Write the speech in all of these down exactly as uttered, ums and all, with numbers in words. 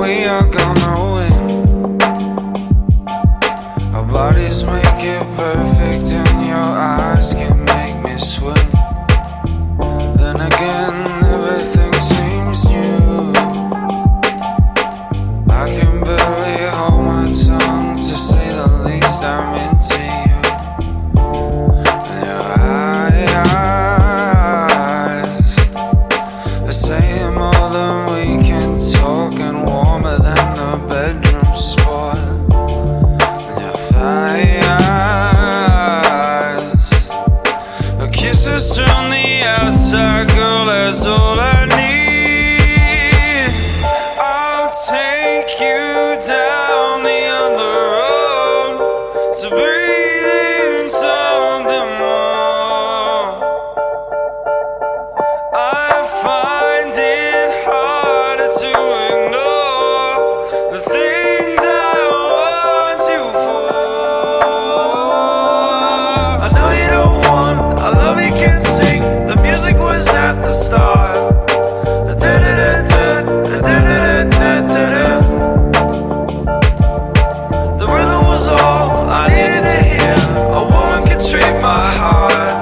we are gonna win. Our bodies make it perfect and your eyes can make me swim. Then again, everything seems new. I can barely hold my tongue, to say the least. I'm into you. And your eyes, they're saying more than we can talk, and warmer than the bedroom sport. And your thighs, the kisses from the outside, girl, that's all I need. I'll take you down the other road to breathe in something more. I find it harder to ignore the things I want you for. I know you don't want, I love you can't sing. The music was at the start. The rhythm was all I needed to hear. A woman could treat my heart.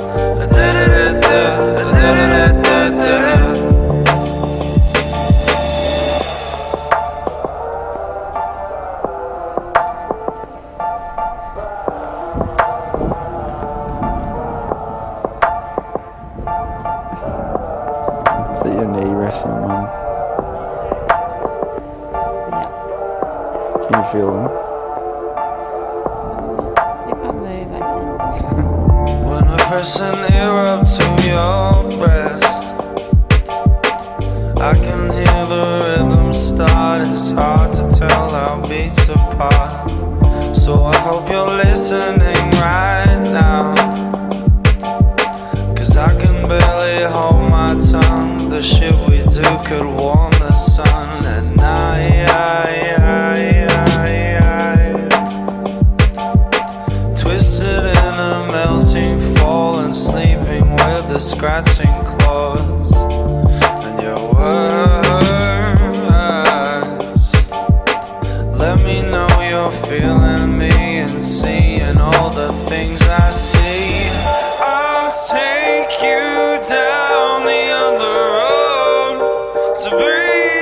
Is that your knee resting, Mum? Can you feel them? If I move, I can. When I press an ear up to your breast, I can hear the rhythm start. It's hard to tell our beats apart. So I hope you're listening right now, 'cause I can barely hold my tongue. The shit we do could warm the sun at night. Twisted in a melting fall and sleeping with the scratching claws. And your words, let me know you're feeling me and seeing all the things I see. I'll take you down the other road to breathe